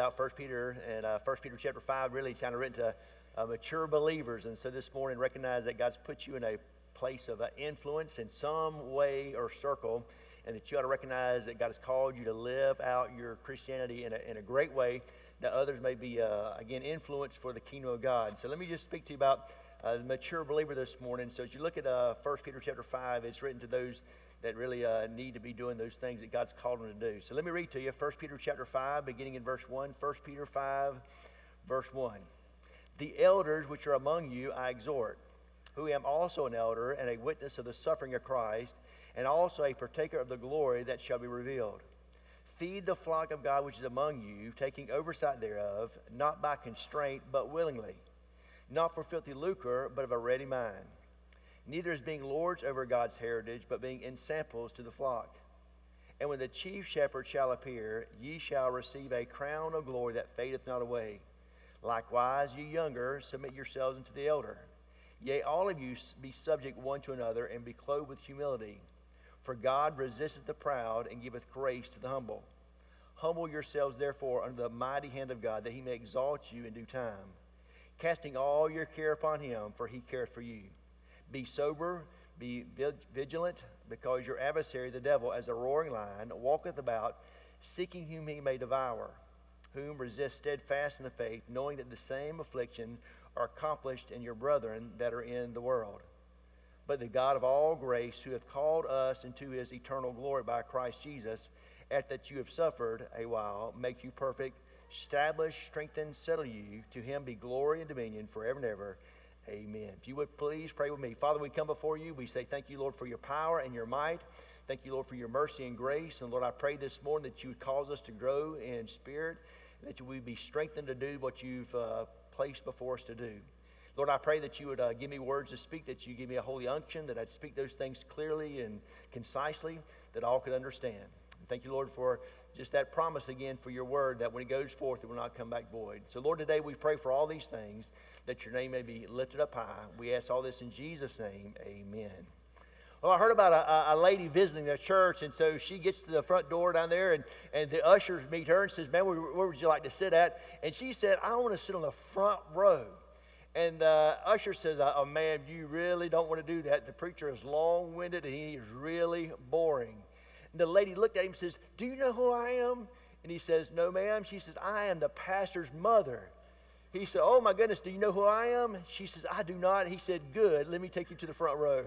out 1 Peter, and 1 Peter chapter 5 really kind of written to mature believers. And so this morning, recognize that God's put you in a place of influence in some way or circle, and that you ought to recognize that God has called you to live out your Christianity in a great way, that others may be, again, influenced for the kingdom of God. So let me just speak to you about the mature believer this morning. So as you look at 1 Peter chapter 5, it's written to those that really need to be doing those things that God's called them to do. So let me read to you 1 Peter chapter 5, beginning in verse 1. 1 Peter 5, verse 1. The elders which are among you I exhort, who am also an elder and a witness of the suffering of Christ, and also a partaker of the glory that shall be revealed. Feed the flock of God which is among you, taking oversight thereof, not by constraint, but willingly, not for filthy lucre, but of a ready mind, neither as being lords over God's heritage, but being ensamples to the flock. And when the chief shepherd shall appear, ye shall receive a crown of glory that fadeth not away. Likewise, ye younger, submit yourselves unto the elder. Yea, all of you be subject one to another, and be clothed with humility. For God resisteth the proud, and giveth grace to the humble. Humble yourselves therefore under the mighty hand of God, that he may exalt you in due time, casting all your care upon him, for he careth for you. Be sober, be vigilant, because your adversary, the devil, as a roaring lion, walketh about, seeking whom he may devour, whom resist steadfast in the faith, knowing that the same affliction are accomplished in your brethren that are in the world. But the God of all grace, who hath called us into his eternal glory by Christ Jesus, after that you have suffered a while, make you perfect, establish, strengthen, settle you. To him be glory and dominion forever and ever. Amen. If you would please pray with me. Father, we come before you. We say thank you, Lord, for your power and your might. Thank you, Lord, for your mercy and grace. And Lord, I pray this morning that you would cause us to grow in spirit, that we would be strengthened to do what you've placed before us to do. Lord, I pray that you would give me words to speak, that you give me a holy unction, that I'd speak those things clearly and concisely, that all could understand. And thank you, Lord, for just that promise again for your word, that when it goes forth, it will not come back void. So, Lord, today we pray for all these things, that your name may be lifted up high. We ask all this in Jesus' name. Amen. Well, I heard about a lady visiting a church, and so she gets to the front door down there, and the ushers meet her and says, "Man, where would you like to sit at?" And she said, "I want to sit on the front row." And the usher says, "Oh, man, you really don't want to do that. The preacher is long-winded, and he is really boring." And the lady looked at him and says, "Do you know who I am?" And he says, "No, ma'am." She says, "I am the pastor's mother." He said, "Oh, my goodness, do you know who I am?" She says, "I do not." He said, "Good, let me take you to the front row."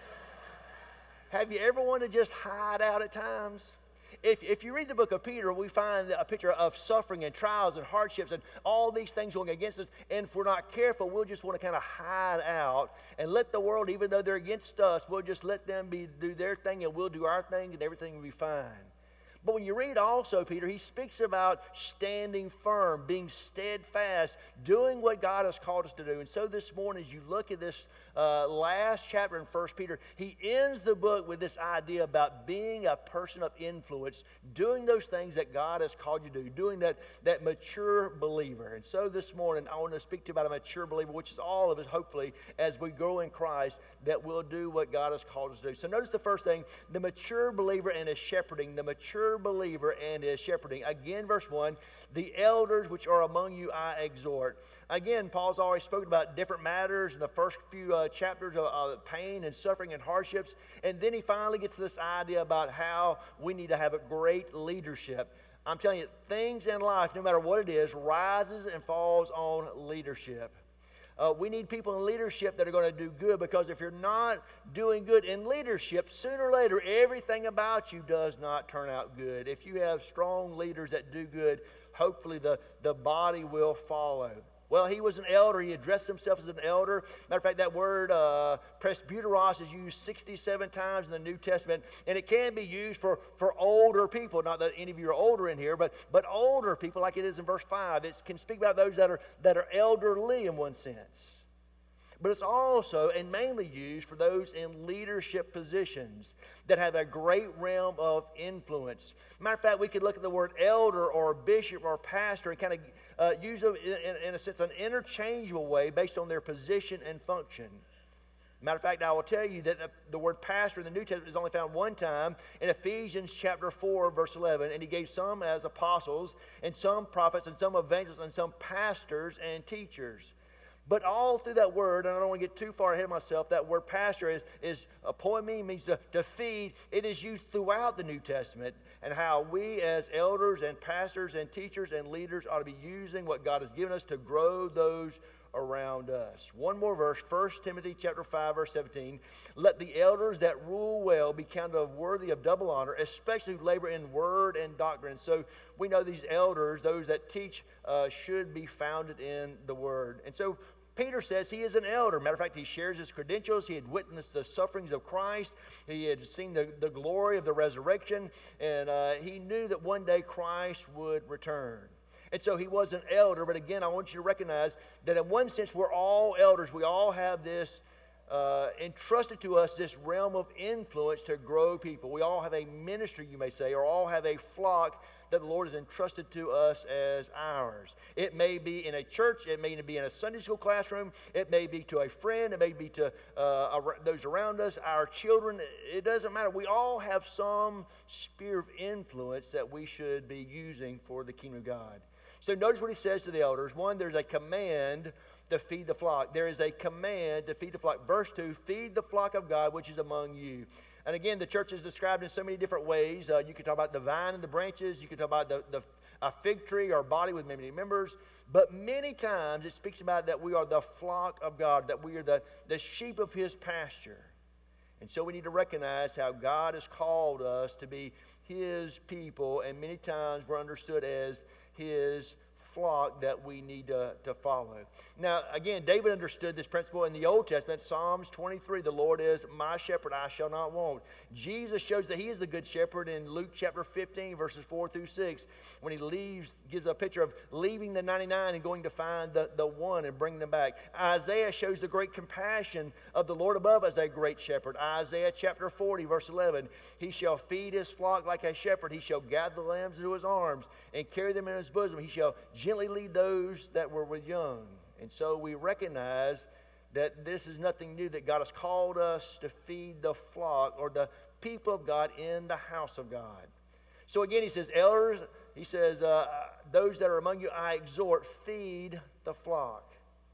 Have you ever wanted to just hide out at times? If you read the book of Peter, we find a picture of suffering and trials and hardships and all these things going against us. And if we're not careful, we'll just want to kind of hide out and let the world, even though they're against us, we'll just let them do their thing and we'll do our thing and everything will be fine. But when you read also, Peter, he speaks about standing firm, being steadfast, doing what God has called us to do. And so this morning, as you look at this last chapter in 1 Peter, he ends the book with this idea about being a person of influence, doing those things that God has called you to do, doing that mature believer. And so this morning, I want to speak to you about a mature believer, which is all of us, hopefully, as we grow in Christ, that will do what God has called us to do. So notice the first thing, the mature believer and his shepherding, the mature believer and his shepherding. Again, verse 1, the elders which are among you I exhort. Again, Paul's already spoken about different matters in the first few chapters of pain and suffering and hardships. And then he finally gets to this idea about how we need to have a great leadership. I'm telling you, things in life, no matter what it is, rises and falls on leadership. We need people in leadership that are going to do good, because if you're not doing good in leadership, sooner or later, everything about you does not turn out good. If you have strong leaders that do good, hopefully the body will follow. Well, he was an elder. He addressed himself as an elder. Matter of fact, that word presbyteros is used 67 times in the New Testament, and it can be used for older people. Not that any of you are older in here, but older people, like it is in verse 5. It can speak about those that are elderly in one sense. But it's also and mainly used for those in leadership positions that have a great realm of influence. Matter of fact, we could look at the word elder or bishop or pastor and kind of use them in a sense, an interchangeable way based on their position and function. Matter of fact, I will tell you that the word pastor in the New Testament is only found one time in Ephesians chapter 4, verse 11. And he gave some as apostles, and some prophets, and some evangelists, and some pastors and teachers. But all through that word, and I don't want to get too far ahead of myself, that word pastor is poimen, means to feed. It is used throughout the New Testament, and how we as elders and pastors and teachers and leaders ought to be using what God has given us to grow those around us. One more verse, 1 Timothy chapter 5, verse 17. Let the elders that rule well be counted worthy of double honor, especially who labor in word and doctrine. So we know these elders, those that teach, should be founded in the word. And so Peter says he is an elder. Matter of fact, he shares his credentials. He had witnessed the sufferings of Christ. He had seen the glory of the resurrection. And he knew that one day Christ would return. And so he was an elder, but again, I want you to recognize that in one sense, we're all elders. We all have this entrusted to us, this realm of influence to grow people. We all have a ministry, you may say, or all have a flock that the Lord has entrusted to us as ours. It may be in a church. It may be in a Sunday school classroom. It may be to a friend. It may be to those around us, our children. It doesn't matter. We all have some sphere of influence that we should be using for the kingdom of God. So notice what he says to the elders. One, there's a command to feed the flock. There is a command to feed the flock. Verse 2, feed the flock of God which is among you. And again, the church is described in so many different ways. You can talk about the vine and the branches. You can talk about a fig tree or body with many members. But many times it speaks about that we are the flock of God, that we are the sheep of his pasture. And so we need to recognize how God has called us to be his people, and many times we're understood as his flock that we need to follow. Now, again, David understood this principle in the Old Testament. Psalms 23, the Lord is my shepherd, I shall not want. Jesus shows that he is the good shepherd in Luke chapter 15, verses 4 through 6, when he gives a picture of leaving the 99 and going to find the one and bring them back. Isaiah shows the great compassion of the Lord above as a great shepherd. Isaiah chapter 40, verse 11, he shall feed his flock like a shepherd. He shall gather the lambs into his arms and carry them in his bosom. He shall gently lead those that were with young. And so we recognize that this is nothing new, that God has called us to feed the flock or the people of God in the house of God. So again, he says, elders, he says, those that are among you, I exhort, feed the flock.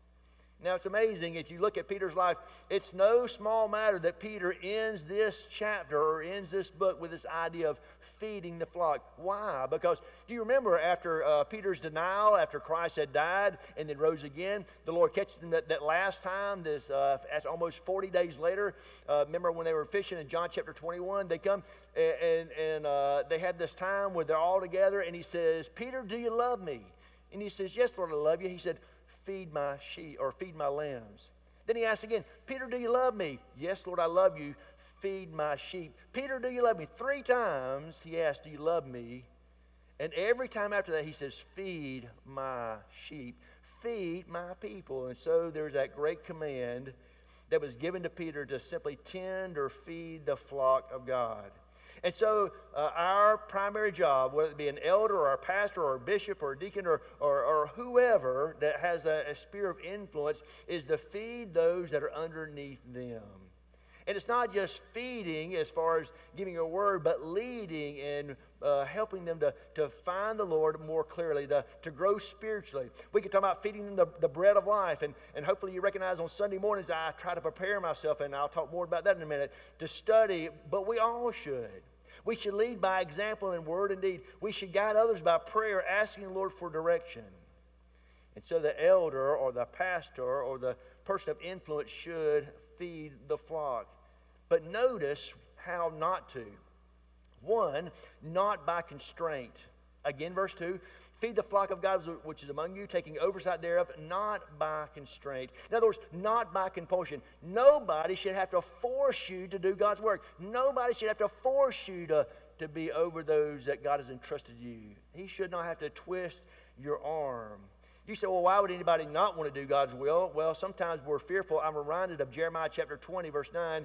Now, it's amazing, if you look at Peter's life, it's no small matter that Peter ends this chapter or ends this book with this idea of feeding the flock. Why? Because do you remember after Peter's denial, after Christ had died and then rose again, the Lord catches them that last time, almost 40 days later, remember when they were fishing in John chapter 21, they come and they had this time where they're all together, and he says, Peter, do you love me? And he says, yes, Lord, I love you. He said, feed my sheep, or feed my lambs. Then he asked again, Peter, do you love me? Yes, Lord, I love you. Feed my sheep. Peter, do you love me? 3 times he asked, do you love me? And every time after that he says, feed my sheep. Feed my people. And so there's that great command that was given to Peter to simply tend or feed the flock of God. And so our primary job, whether it be an elder or a pastor or a bishop or a deacon or whoever that has a sphere of influence, is to feed those that are underneath them. And it's not just feeding as far as giving a word, but leading and helping them to find the Lord more clearly, to grow spiritually. We can talk about feeding them the bread of life. And hopefully you recognize on Sunday mornings I try to prepare myself, and I'll talk more about that in a minute, to study. But we all should. We should lead by example in word and deed. We should guide others by prayer, asking the Lord for direction. And so the elder or the pastor or the person of influence should feed the flock. But notice how not to. 1, not by constraint. Again, verse 2, feed the flock of God which is among you, taking oversight thereof, not by constraint. In other words, not by compulsion. Nobody should have to force you to do God's work. Nobody should have to force you to be over those that God has entrusted you. He should not have to twist your arm. You say, well, why would anybody not want to do God's will? Well, sometimes we're fearful. I'm reminded of Jeremiah chapter 20, verse 9,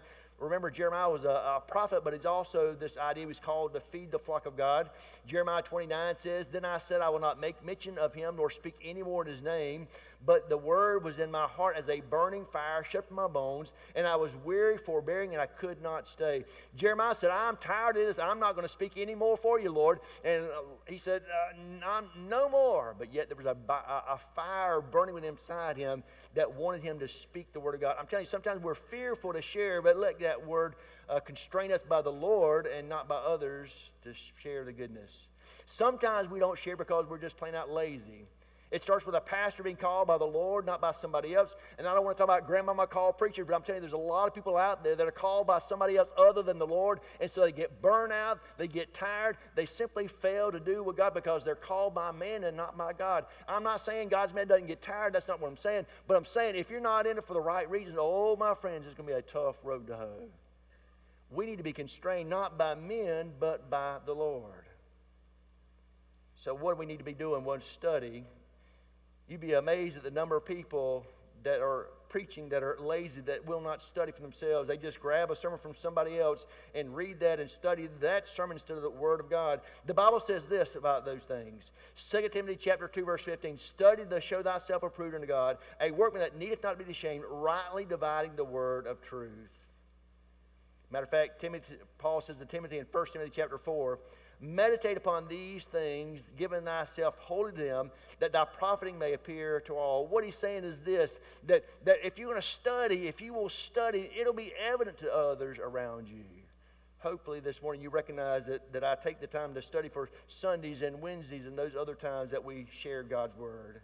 Remember, Jeremiah was a prophet, but he's also this idea he was called to feed the flock of God. Jeremiah 29 says, "Then I said, I will not make mention of him, nor speak any more in his name. But the word was in my heart as a burning fire, shut up in my bones, and I was weary, forbearing, and I could not stay." Jeremiah said, "I'm tired of this. I'm not going to speak any more for you, Lord." And he said, "No more." But yet there was a fire burning within inside him that wanted him to speak the word of God. I'm telling you, sometimes we're fearful to share, but let that word constrain us by the Lord and not by others to share the goodness. Sometimes we don't share because we're just plain out lazy. It starts with a pastor being called by the Lord, not by somebody else. And I don't want to talk about grandmama called preachers, but I'm telling you, there's a lot of people out there that are called by somebody else other than the Lord. And so they get burnt out, they get tired, they simply fail to do what God, because they're called by man and not by God. I'm not saying God's man doesn't get tired. That's not what I'm saying. But I'm saying if you're not in it for the right reasons, oh, my friends, it's going to be a tough road to hoe. We need to be constrained not by men, but by the Lord. So what do we need to be doing? One, study. You'd be amazed at the number of people that are preaching that are lazy, that will not study for themselves. They just grab a sermon from somebody else and read that and study that sermon instead of the Word of God. The Bible says this about those things. 2 Timothy chapter 2, verse 15, "Study to show thyself approved unto God, a workman that needeth not be ashamed, rightly dividing the word of truth." Matter of fact, Paul says to Timothy in 1 Timothy chapter 4, "Meditate upon these things, giving thyself wholly to them, that thy profiting may appear to all." What he's saying is this, that if you're going to study, if you will study, it'll be evident to others around you. Hopefully this morning you recognize that I take the time to study for Sundays and Wednesdays and those other times that we share God's Word.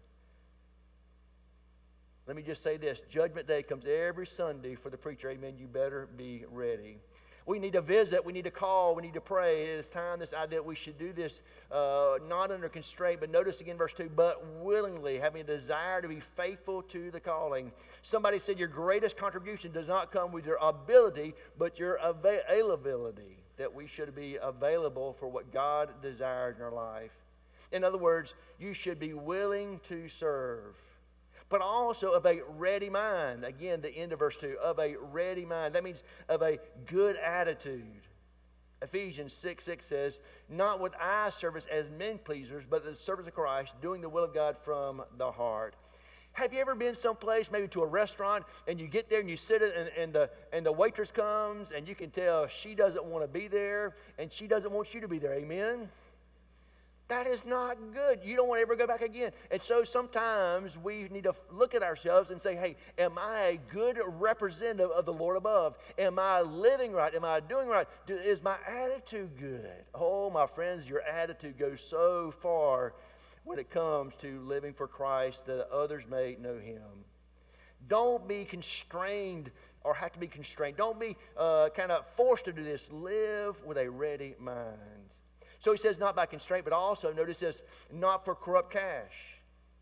Let me just say this. Judgment Day comes every Sunday for the preacher. Amen. You better be ready. We need to visit. We need to call. We need to pray. It is time, this idea that we should do this not under constraint. But notice again verse 2, "But willingly, having a desire to be faithful to the calling." Somebody said your greatest contribution does not come with your ability, but your availability. That we should be available for what God desires in our life. In other words, you should be willing to serve, but also of a ready mind. Again, the end of verse 2, of a ready mind. That means of a good attitude. Ephesians 6:6 says, "Not with eye service as men pleasers, but the service of Christ, doing the will of God from the heart." Have you ever been someplace, maybe to a restaurant, and you get there and you sit and the waitress comes and you can tell she doesn't want to be there and she doesn't want you to be there? Amen? That is not good. You don't want to ever go back again. And so sometimes we need to look at ourselves and say, hey, am I a good representative of the Lord above? Am I living right? Am I doing right? Is my attitude good? Oh, my friends, your attitude goes so far when it comes to living for Christ that others may know Him. Don't be constrained or have to be constrained. Don't be kind of forced to do this. Live with a ready mind. So he says not by constraint, but also, notice this, not for corrupt cash.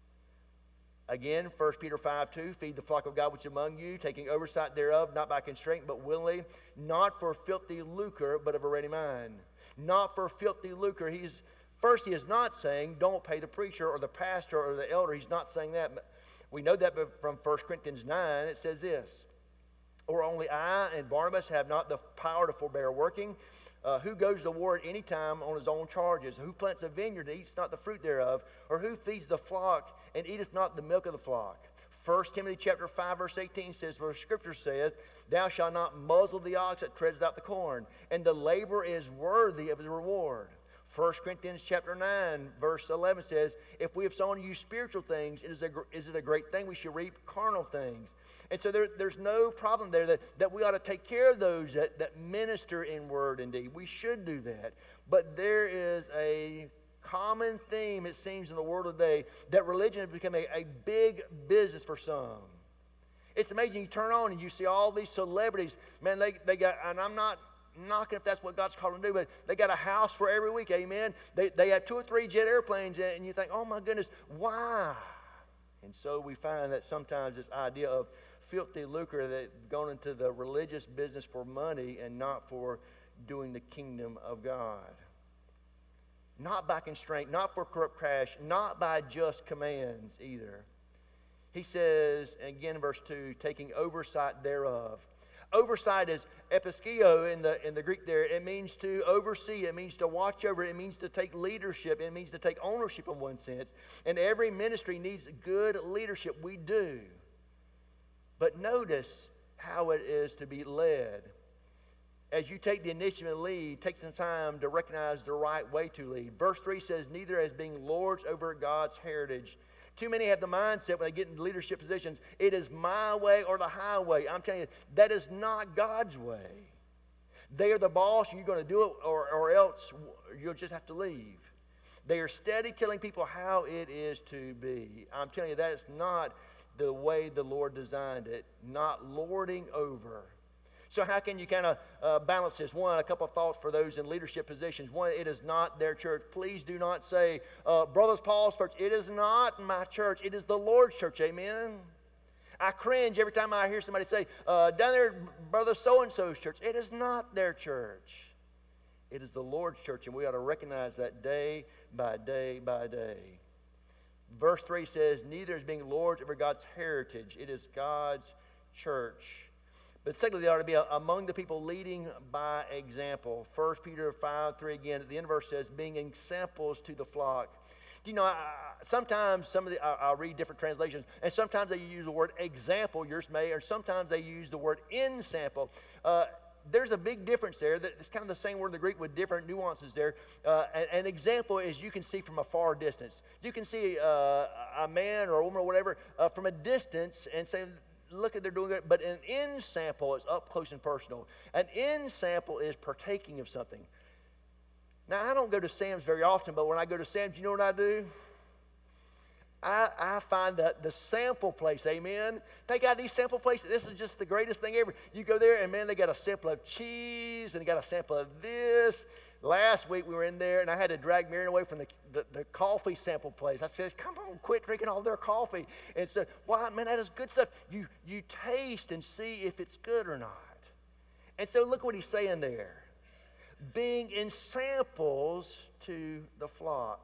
Again, 1 Peter 5:2, "Feed the flock of God which is among you, taking oversight thereof, not by constraint, but willingly, not for filthy lucre, but of a ready mind." Not for filthy lucre. He is not saying don't pay the preacher or the pastor or the elder. He's not saying that. We know that from 1 Corinthians 9. It says this, "Or only I and Barnabas have not the power to forbear working? Who goes to war at any time on his own charges? Who plants a vineyard and eats not the fruit thereof? Or who feeds the flock and eateth not the milk of the flock?" 1 Timothy chapter 5, verse 18 says, "For the Scripture says, Thou shalt not muzzle the ox that treads out the corn, and the laborer is worthy of his reward." 1 Corinthians chapter 9, verse 11 says, "If we have sown you spiritual things, is it a great thing we should reap carnal things?" And so there's no problem there that we ought to take care of those that minister in word and deed. We should do that. But there is a common theme, it seems, in the world today, that religion has become a big business for some. It's amazing. You turn on and you see all these celebrities. Man, they got, and I'm not knocking if that's what God's called them to do, but they got a house for every week, amen? They have 2 or 3 jet airplanes, and you think, oh my goodness, why? And so we find that sometimes this idea of filthy lucre that gone into the religious business for money and not for doing the kingdom of God. Not by constraint, not for corrupt cash, not by just commands either. He says, again in verse 2, taking oversight thereof. Oversight is episkio in the Greek there. It means to oversee. It means to watch over. It means to take leadership. It means to take ownership in one sense. And every ministry needs good leadership. We do. But notice how it is to be led. As you take the initiative and lead, take some time to recognize the right way to lead. Verse 3 says, neither as being lords over God's heritage. Too many have the mindset when they get into leadership positions, it is my way or the highway. I'm telling you, that is not God's way. They are the boss, and you're going to do it, or else you'll just have to leave. They are steady telling people how it is to be. I'm telling you, that is not the way the Lord designed it, not lording over. So how can you kind of balance this? One, a couple of thoughts for those in leadership positions. One, it is not their church. Please do not say, Brothers Paul's church. It is not my church. It is the Lord's church. Amen? I cringe every time I hear somebody say, down there, Brother so-and-so's church. It is not their church. It is the Lord's church, and we ought to recognize that day by day by day. Verse 3 says, neither is being lords over God's heritage. It is God's church. But secondly, they ought to be among the people leading by example. 1 Peter 5:3 again, at the end of the verse says, being examples to the flock. Do you know, sometimes I'll read different translations, and sometimes they use the word example, yours may, or sometimes they use the word ensample. There's a big difference there. It's kind of the same word in the Greek with different nuances there. An example is you can see from a far distance. You can see a man or a woman or whatever from a distance and say, look at they're doing it. But an ensample is up close and personal. An ensample is partaking of something. Now, I don't go to Sam's very often, but when I go to Sam's, you know what I do? I find that the sample place, amen? They got these sample places. This is just the greatest thing ever. You go there, and man, they got a sample of cheese, and they got a sample of this. Last week we were in there, and I had to drag Marion away from the coffee sample place. I said, come on, quit drinking all their coffee. And so, wow, man, that is good stuff. You taste and see if it's good or not. And so look what he's saying there. Being in samples to the flock.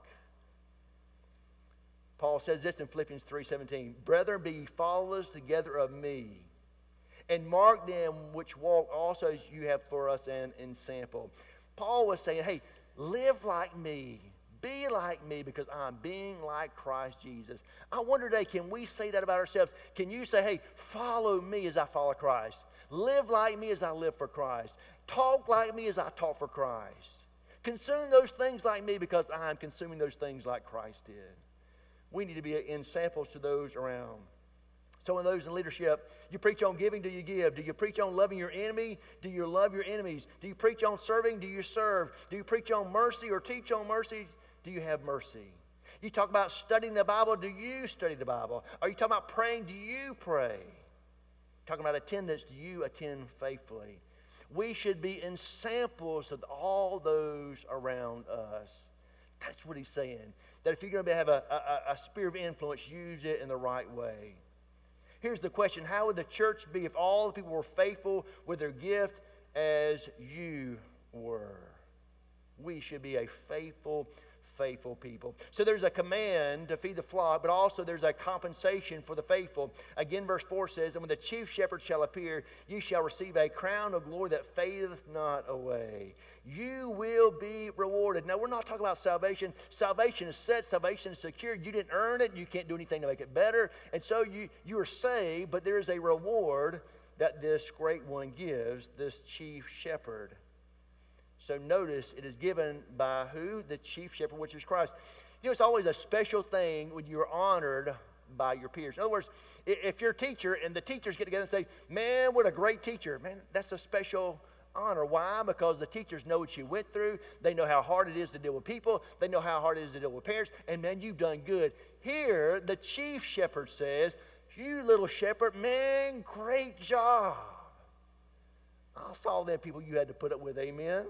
Paul says this in Philippians 3:17. Brethren, be ye followers together of me, and mark them which walk also as you have for us an ensample. Paul was saying, hey, live like me. Be like me because I'm being like Christ Jesus. I wonder today, can we say that about ourselves? Can you say, hey, follow me as I follow Christ? Live like me as I live for Christ. Talk like me as I talk for Christ. Consume those things like me because I'm consuming those things like Christ did. We need to be in samples to those around. So in those in leadership, you preach on giving, do you give? Do you preach on loving your enemy? Do you love your enemies? Do you preach on serving? Do you serve? Do you preach on mercy or teach on mercy? Do you have mercy? You talk about studying the Bible. Do you study the Bible? Are you talking about praying? Do you pray? Talking about attendance. Do you attend faithfully? We should be in samples of all those around us. That's what he's saying. That if you're going to have a sphere of influence, use it in the right way. Here's the question. How would the church be if all the people were faithful with their gift as you were? We should be a faithful people. So there's a command to feed the flock, but also there's a compensation for the faithful. Again, verse 4 says, and when the chief shepherd shall appear, you shall receive a crown of glory that fadeth not away. You will be rewarded. Now, we're not talking about salvation. Salvation is set. Salvation is secured. You didn't earn it. You can't do anything to make it better. And so you are saved, but there is a reward that this great one gives, this chief shepherd. So notice it is given by who? The chief shepherd, which is Christ. You know, it's always a special thing when you're honored by your peers. In other words, if you're a teacher and the teachers get together and say, man, what a great teacher. Man, that's a special honor. Why? Because the teachers know what you went through. They know how hard it is to deal with people. They know how hard it is to deal with parents. And man, you've done good. Here, the chief shepherd says, you little shepherd, man, great job. I saw them people you had to put up with, amen.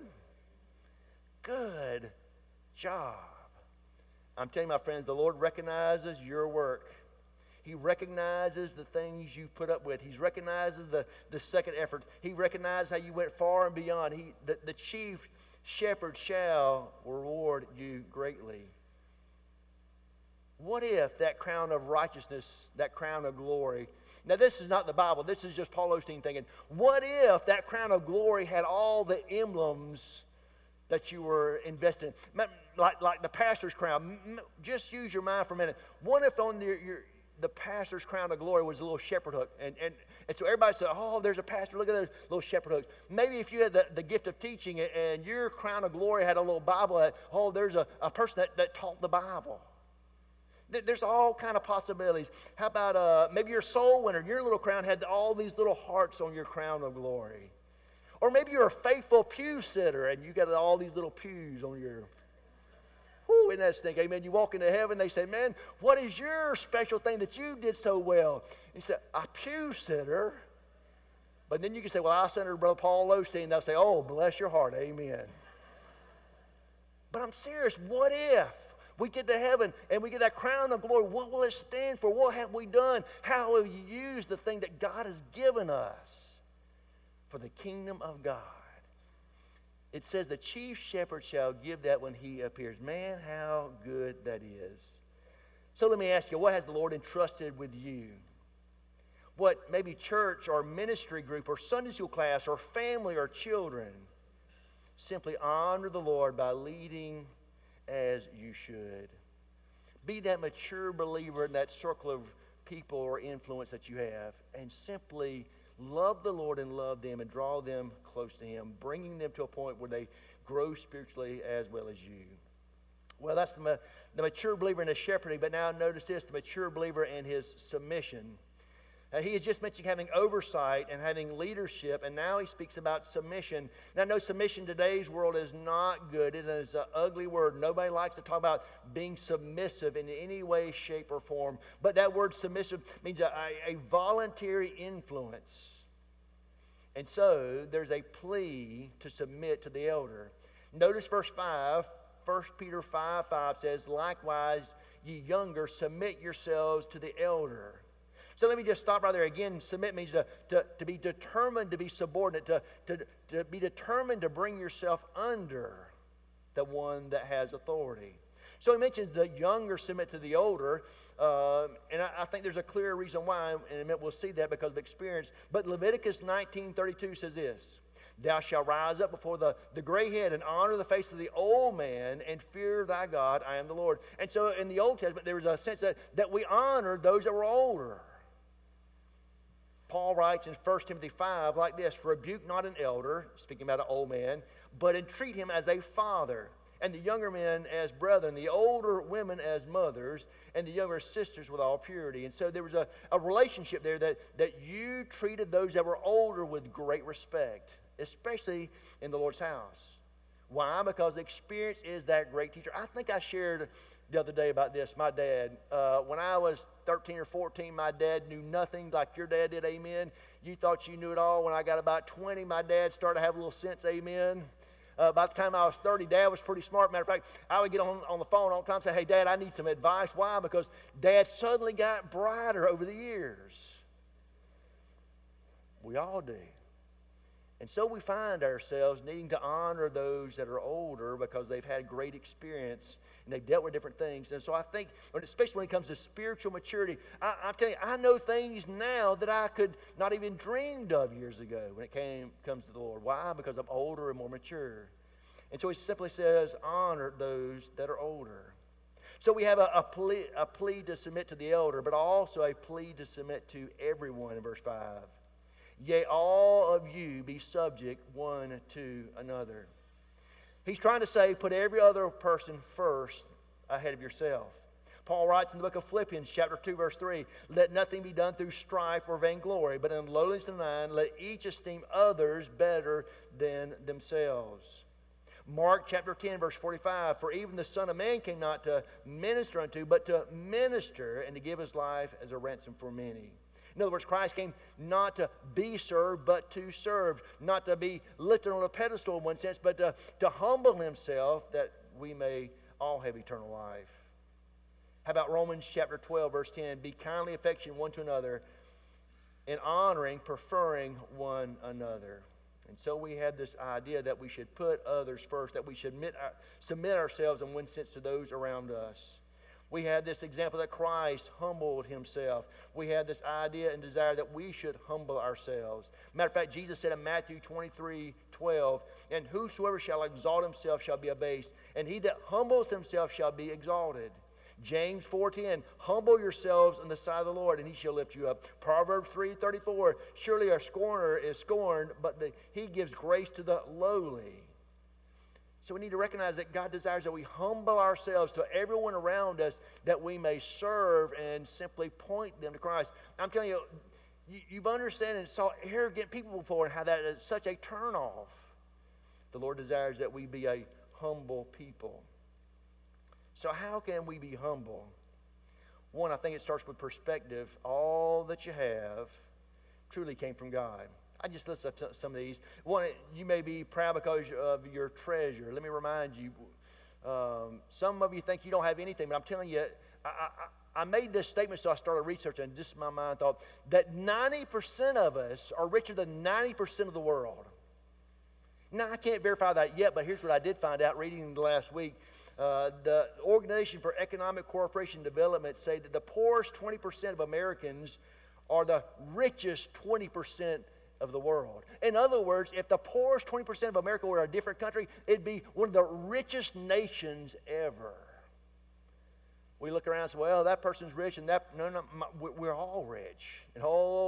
Good job. I'm telling you, my friends, the Lord recognizes your work. He recognizes the things you put up with. He recognizes the second effort. He recognizes how you went far and beyond. The chief shepherd shall reward you greatly. What if that crown of righteousness, that crown of glory, now this is not the Bible, this is just Paul Osteen thinking, what if that crown of glory had all the emblems that you were invested in? Like the pastor's crown. Just use your mind for a minute. What if on the pastor's crown of glory was a little shepherd hook? And so everybody said, oh, there's a pastor, look at those little shepherd hooks. Maybe if you had the gift of teaching and your crown of glory had a little Bible, there's a person that taught the Bible. There's all kind of possibilities. How about maybe you're a soul winner and your little crown had all these little hearts on your crown of glory. Or maybe you're a faithful pew sitter and you got all these little pews on your... Whoo, isn't that stink? Amen. You walk into heaven, they say, man, what is your special thing that you did so well? And you say, a pew sitter. But then you can say, well, I centered Brother Paul Osteen. They'll say, oh, bless your heart. Amen. But I'm serious. What if we get to heaven and we get that crown of glory? What will it stand for? What have we done? How have you used the thing that God has given us for the kingdom of God? It says the chief shepherd shall give that when he appears. Man, how good that is. So let me ask you, what has the Lord entrusted with you? What maybe church or ministry group or Sunday school class or family or children? Simply honor the Lord by leading as you should. Be that mature believer in that circle of people or influence that you have, and simply love the Lord and love them and draw them close to Him, bringing them to a point where they grow spiritually as well as you. Well, that's the mature believer in his shepherding, but now notice this, the mature believer in his submission. He has just mentioned having oversight and having leadership, and now he speaks about submission. Now, no, submission in today's world is not good. It is an ugly word. Nobody likes to talk about being submissive in any way, shape, or form. But that word submissive means a voluntary influence. And so, there's a plea to submit to the elder. Notice verse 5, 1 Peter 5:5 says, likewise, ye younger, submit yourselves to the elder. So let me just stop right there. Again, submit means to be determined to be subordinate, to be determined to bring yourself under the one that has authority. So he mentions the younger submit to the older, and I think there's a clear reason why, and we'll see that because of experience. But Leviticus 19:32 says this, thou shalt rise up before the gray head and honor the face of the old man and fear thy God, I am the Lord. And so in the Old Testament, there was a sense that we honored those that were older. Paul writes in 1 Timothy 5 like this, rebuke not an elder, speaking about an old man, but entreat him as a father, and the younger men as brethren, the older women as mothers, and the younger sisters with all purity. And so there was a relationship there that you treated those that were older with great respect, especially in the Lord's house. Why? Because experience is that great teacher. I think I shared the other day about this. My dad, when I was 13 or 14, my dad knew nothing like your dad did, amen. You thought you knew it all. When I got about 20, my dad started to have a little sense, amen. By the time I was 30, Dad was pretty smart. Matter of fact, I would get on the phone all the time and say, hey, Dad, I need some advice. Why? Because Dad suddenly got brighter over the years. We all do. And so we find ourselves needing to honor those that are older because they've had great experience and they've dealt with different things. And so I think, especially when it comes to spiritual maturity, I'm telling you, I know things now that I could not even dreamed of years ago when it comes to the Lord. Why? Because I'm older and more mature. And so he simply says, honor those that are older. So we have a plea to submit to the elder, but also a plea to submit to everyone in verse 5. Yea, all of you be subject one to another. He's trying to say, put every other person first ahead of yourself. Paul writes in the book of Philippians, chapter 2, verse 3, let nothing be done through strife or vainglory, but in lowliness of mind, let each esteem others better than themselves. Mark chapter 10, verse 45, for even the Son of Man came not to minister unto, but to minister and to give his life as a ransom for many. In other words, Christ came not to be served, but to serve. Not to be lifted on a pedestal in one sense, but to humble himself that we may all have eternal life. How about Romans chapter 12, verse 10? Be kindly affectionate one to another, in honoring, preferring one another. And so we have this idea that we should put others first, that we should submit ourselves in one sense to those around us. We have this example that Christ humbled himself. We have this idea and desire that we should humble ourselves. Matter of fact, Jesus said in Matthew 23:12, and whosoever shall exalt himself shall be abased, and he that humbles himself shall be exalted. James 4:10, humble yourselves in the sight of the Lord, and he shall lift you up. Proverbs 3:34, surely a scorner is scorned, but he gives grace to the lowly. So we need to recognize that God desires that we humble ourselves to everyone around us, that we may serve and simply point them to Christ. I'm telling you, you've understood and saw arrogant people before and how that is such a turnoff. The Lord desires that we be a humble people. So how can we be humble? One, I think it starts with perspective. All that you have truly came from God. I just listed up some of these. One, you may be proud because of your treasure. Let me remind you, some of you think you don't have anything, but I'm telling you, I made this statement, so I started researching, and just in my mind thought that 90% of us are richer than 90% of the world. Now, I can't verify that yet, but here's what I did find out reading the last week. The Organization for Economic Cooperation and Development say that the poorest 20% of Americans are the richest 20% of the world. In other words, if the poorest 20% of America were a different country, it'd be one of the richest nations ever. We look around and say, well, that person's rich, and we're all rich. And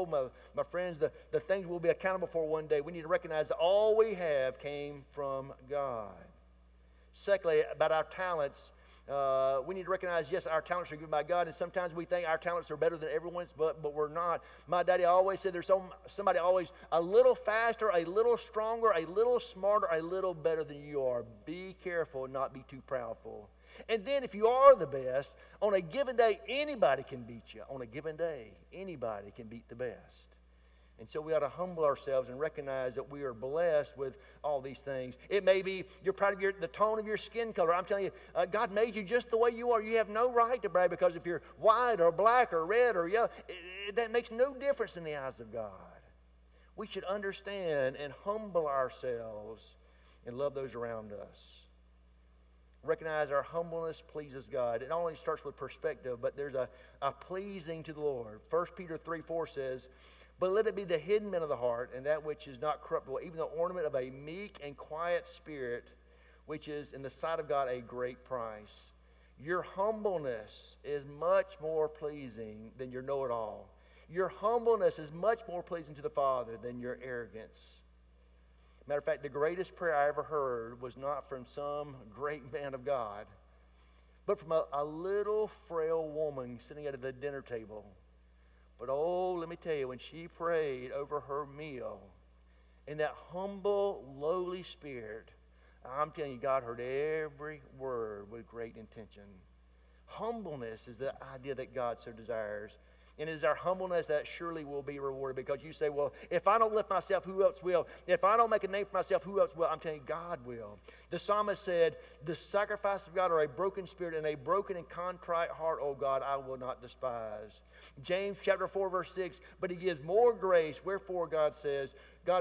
my friends, the things we'll be accountable for one day, we need to recognize that all we have came from God. Secondly, about our talents, we need to recognize, yes, our talents are given by God, and sometimes we think our talents are better than everyone's, but we're not. My daddy always said there's somebody always a little faster, a little stronger, a little smarter, a little better than you are. Be careful and not be too proudful. And then if you are the best, on a given day, anybody can beat you. On a given day, anybody can beat the best. And so we ought to humble ourselves and recognize that we are blessed with all these things. It may be you're proud of the tone of your skin color. I'm telling you, God made you just the way you are. You have no right to brag, because if you're white or black or red or yellow, that makes no difference in the eyes of God. We should understand and humble ourselves and love those around us. Recognize our humbleness pleases God. It not only starts with perspective, but there's a pleasing to the Lord. 1 Peter 3:4 says, but let it be the hidden man of the heart, and that which is not corruptible, even the ornament of a meek and quiet spirit, which is in the sight of God a great price. Your humbleness is much more pleasing than your know-it-all. Your humbleness is much more pleasing to the Father than your arrogance. Matter of fact, the greatest prayer I ever heard was not from some great man of God, but from a little frail woman sitting at the dinner table. But let me tell you, when she prayed over her meal in that humble, lowly spirit, I'm telling you, God heard every word with great intention. Humbleness is the idea that God so desires. And it is our humbleness that surely will be rewarded, because you say, well, if I don't lift myself, who else will? If I don't make a name for myself, who else will? I'm telling you, God will. The psalmist said, the sacrifice of God are a broken spirit and a broken and contrite heart, O God, I will not despise. James chapter 4, verse 6, but he gives more grace, wherefore God says,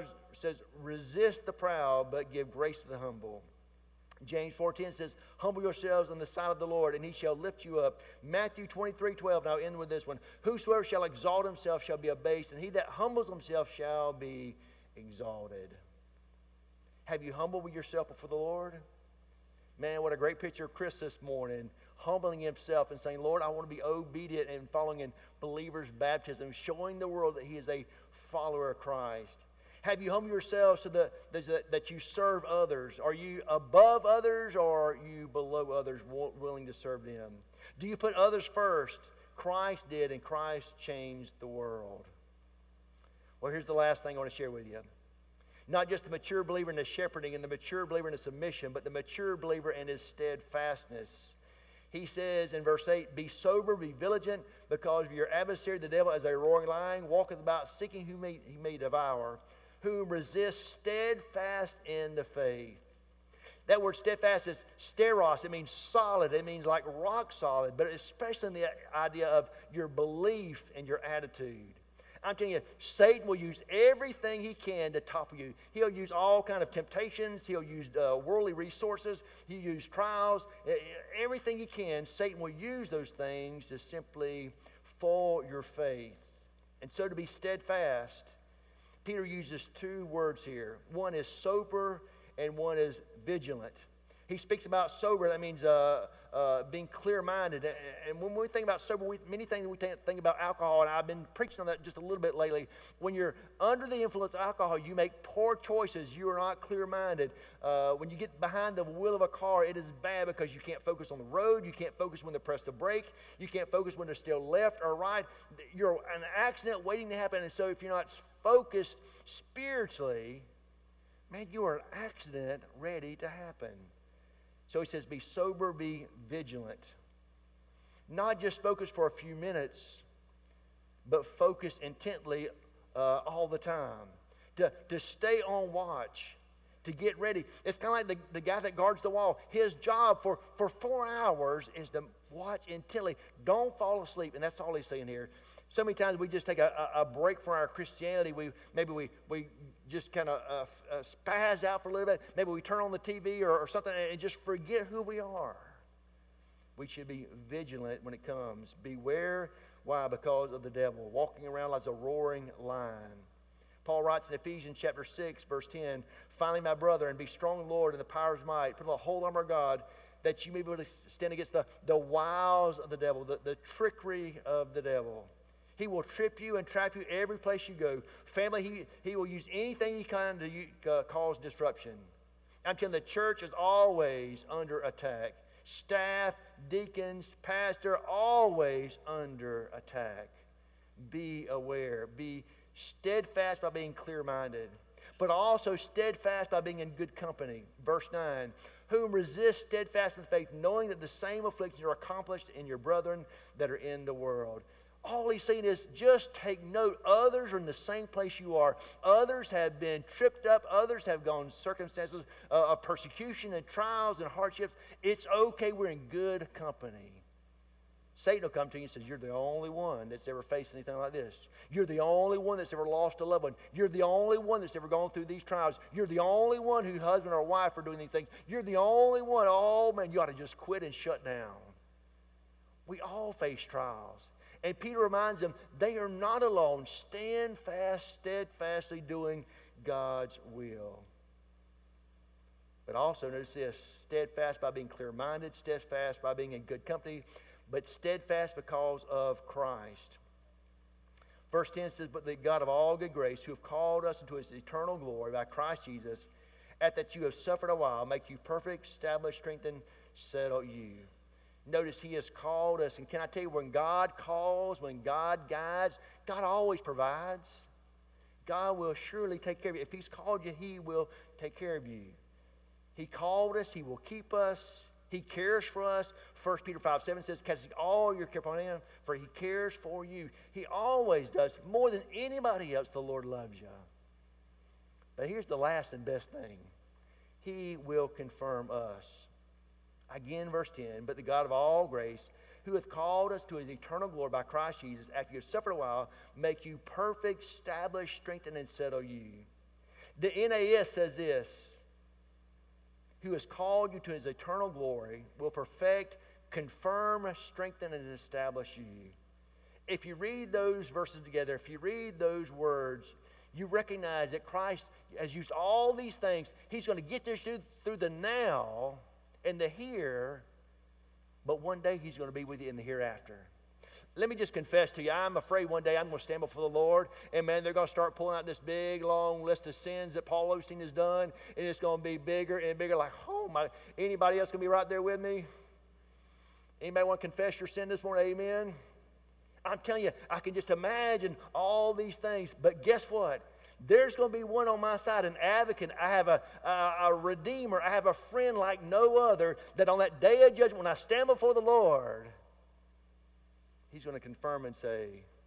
resist the proud, but give grace to the humble. James 4:10 says, humble yourselves in the sight of the Lord, and he shall lift you up. Matthew 23:12, and I'll end with this one. Whosoever shall exalt himself shall be abased, and he that humbles himself shall be exalted. Have you humbled yourself before the Lord? Man, what a great picture of Chris this morning, humbling himself and saying, Lord, I want to be obedient and following in believers' baptism, showing the world that he is a follower of Christ. Have you humbled yourselves so that you serve others? Are you above others, or are you below others, willing to serve them? Do you put others first? Christ did, and Christ changed the world. Well, here's the last thing I want to share with you. Not just the mature believer in the shepherding and the mature believer in the submission, but the mature believer in his steadfastness. He says in verse 8, be sober, be vigilant, because your adversary, the devil, as a roaring lion, walketh about seeking whom he may devour, who resists steadfast in the faith. That word steadfast is steros. It means solid. It means like rock solid, but especially in the idea of your belief and your attitude. I'm telling you, Satan will use everything he can to topple you. He'll use all kind of temptations. He'll use worldly resources. He'll use trials. Everything he can, Satan will use those things to simply foil your faith. And so to be steadfast, Peter uses two words here. One is sober and one is vigilant. He speaks about sober. That means being clear-minded. And when we think about sober, many things we think about alcohol, and I've been preaching on that just a little bit lately. When you're under the influence of alcohol, you make poor choices. You are not clear-minded. When you get behind the wheel of a car, it is bad because you can't focus on the road. You can't focus when to press the brake. You can't focus when to steer left or right. You're an accident waiting to happen. And so if you're not focused spiritually, man, you are an accident ready to happen. So he says, be sober, be vigilant. Not just focus for a few minutes, but focus intently all the time. To stay on watch, to get ready. It's kind of like the guy that guards the wall. His job for 4 hours is to watch intently. Don't fall asleep. And that's all he's saying here. So many times we just take a break from our Christianity. Maybe we just kind of spaz out for a little bit. Maybe we turn on the TV or something and just forget who we are. We should be vigilant when it comes. Beware. Why? Because of the devil, walking around like a roaring lion. Paul writes in Ephesians chapter 6, verse 10, finally, my brother, and be strong in the Lord and the power of his might. Put on the whole armor of God, that you may be able to stand against the wiles of the devil, the trickery of the devil. He will trip you and trap you every place you go. Family, he will use anything he can to cause disruption. I'm telling you, the church is always under attack. Staff, deacons, pastor, always under attack. Be aware. Be steadfast by being clear-minded, but also steadfast by being in good company. Verse 9, whom resist steadfast in faith, knowing that the same afflictions are accomplished in your brethren that are in the world. All he's saying is just take note. Others are in the same place you are. Others have been tripped up. Others have gone circumstances of persecution and trials and hardships. It's okay. We're in good company. Satan will come to you and says, you're the only one that's ever faced anything like this. You're the only one that's ever lost a loved one. You're the only one that's ever gone through these trials. You're the only one whose husband or wife are doing these things. You're the only one. Oh, man, you ought to just quit and shut down. We all face trials. And Peter reminds them, they are not alone. Stand fast, steadfastly doing God's will. But also, notice this, steadfast by being clear-minded, steadfast by being in good company, but steadfast because of Christ. Verse 10 says, but the God of all good grace, who have called us into his eternal glory by Christ Jesus, at that you have suffered a while, make you perfect, establish, strengthen, settle you. Notice he has called us. And can I tell you, when God calls, when God guides, God always provides. God will surely take care of you. If he's called you, he will take care of you. He called us. He will keep us. He cares for us. 1 Peter 5:7 says, cast all your care upon him, for he cares for you. He always does. More than anybody else, the Lord loves you. But here's the last and best thing. He will confirm us. Again, verse 10, but the God of all grace, who hath called us to his eternal glory by Christ Jesus, after you have suffered a while, make you perfect, establish, strengthen, and settle you. The NAS says this, who has called you to his eternal glory, will perfect, confirm, strengthen, and establish you. If you read those verses together, if you read those words, you recognize that Christ has used all these things. He's going to get this through the now and the here, but one day he's going to be with you in the hereafter. Let me just confess to you, I'm afraid one day I'm going to stand before the Lord, and man, they're going to start pulling out this big, long list of sins that Paul Osteen has done, and it's going to be bigger and bigger, like, oh my, anybody else going to be right there with me? Anybody want to confess your sin this morning? Amen? I'm telling you, I can just imagine all these things, but guess what? There's going to be one on my side, an advocate. I have a redeemer. I have a friend like no other, that on that day of judgment, when I stand before the Lord, he's going to confirm and say,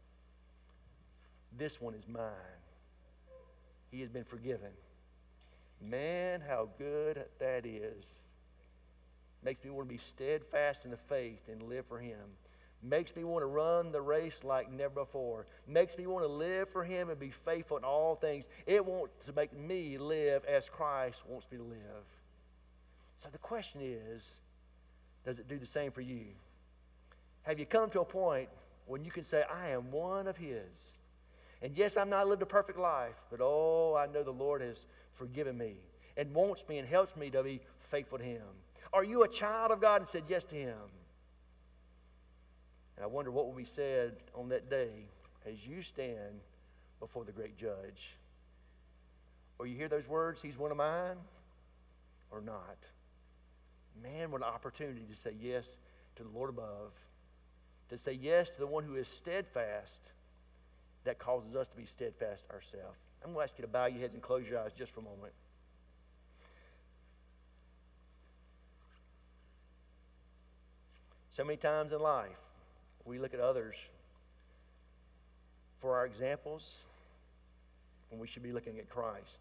this one is mine. He has been forgiven. Man, how good that is. Makes me want to be steadfast in the faith and live for him. Makes me want to run the race like never before. Makes me want to live for Him and be faithful in all things. It wants to make me live as Christ wants me to live. So the question is, does it do the same for you? Have you come to a point when you can say, I am one of His? And yes, I've not lived a perfect life, but oh, I know the Lord has forgiven me and wants me and helps me to be faithful to Him. Are you a child of God and said yes to Him? And I wonder what will be said on that day as you stand before the great judge. Or you hear those words, He's one of mine, or not. Man, what an opportunity to say yes to the Lord above. To say yes to the one who is steadfast. That causes us to be steadfast ourselves. I'm going to ask you to bow your heads and close your eyes just for a moment. So many times in life, we look at others for our examples when we should be looking at Christ.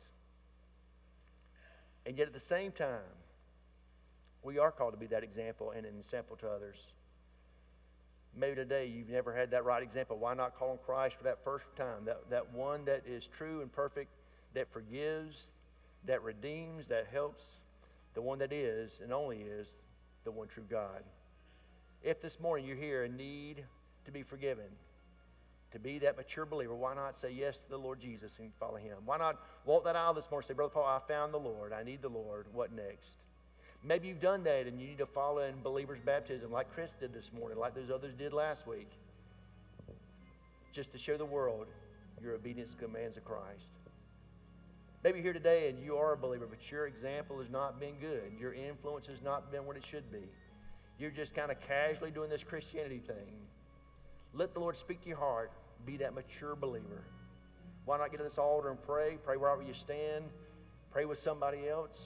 And yet at the same time, we are called to be that example and an example to others. Maybe today you've never had that right example. Why not call on Christ for that first time? That one that is true and perfect, that forgives, that redeems, that helps. The one that is and only is the one true God. If this morning you're here and need to be forgiven, to be that mature believer, why not say yes to the Lord Jesus and follow Him? Why not walk that aisle this morning and say, Brother Paul, I found the Lord. I need the Lord. What next? Maybe you've done that and you need to follow in believer's baptism like Chris did this morning, like those others did last week. Just to show the world your obedience to the commands of Christ. Maybe you're here today and you are a believer, but your example has not been good. Your influence has not been what it should be. You're just kind of casually doing this Christianity thing. Let the Lord speak to your heart. Be that mature believer. Why not get to this altar and pray? Pray wherever you stand. Pray with somebody else.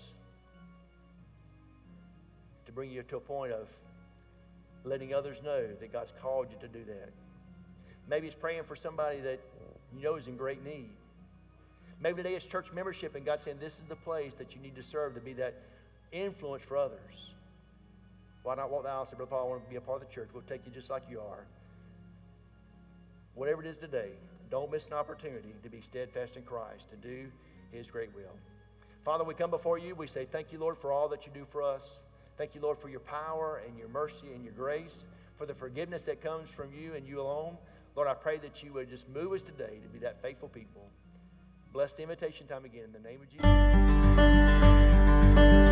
To bring you to a point of letting others know that God's called you to do that. Maybe it's praying for somebody that you know is in great need. Maybe today it's church membership and God's saying this is the place that you need to serve to be that influence for others. Why not walk the aisle and say, Brother Paul, I want to be a part of the church. We'll take you just like you are. Whatever it is today, don't miss an opportunity to be steadfast in Christ, to do His great will. Father, we come before you. We say thank you, Lord, for all that you do for us. Thank you, Lord, for your power and your mercy and your grace, for the forgiveness that comes from you and you alone. Lord, I pray that you would just move us today to be that faithful people. Bless the invitation time again in the name of Jesus.